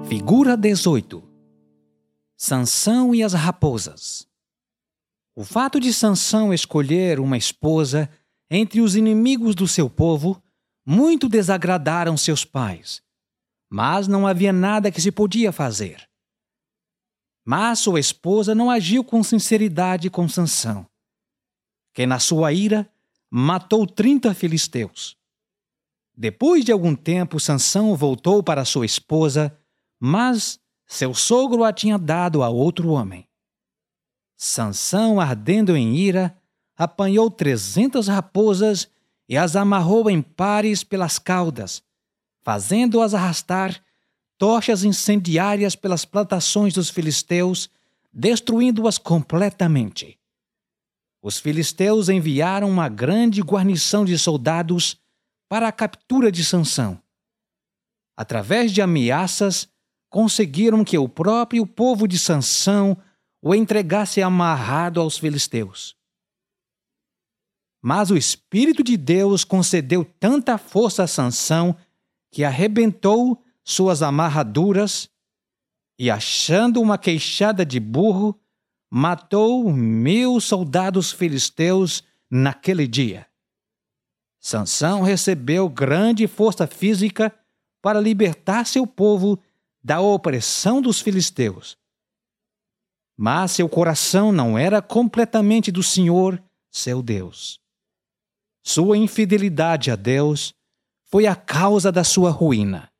Figura 18. Sansão e as raposas. O fato de Sansão escolher uma esposa entre os inimigos do seu povo muito desagradaram seus pais, mas não havia nada que se podia fazer. Mas sua esposa não agiu com sinceridade com Sansão, que na sua ira matou 30 filisteus. Depois de algum tempo, Sansão voltou para sua esposa, mas seu sogro a tinha dado a outro homem. Sansão, ardendo em ira, apanhou 300 raposas e as amarrou em pares pelas caudas, fazendo-as arrastar tochas incendiárias pelas plantações dos filisteus, destruindo-as completamente. Os filisteus enviaram uma grande guarnição de soldados para a captura de Sansão. Através de ameaças, conseguiram que o próprio povo de Sansão o entregasse amarrado aos filisteus. Mas o Espírito de Deus concedeu tanta força a Sansão que arrebentou suas amarraduras e, achando uma queixada de burro, matou 1000 soldados filisteus naquele dia. Sansão recebeu grande força física para libertar seu povo da opressão dos filisteus. Mas seu coração não era completamente do Senhor, seu Deus. Sua infidelidade a Deus foi a causa da sua ruína.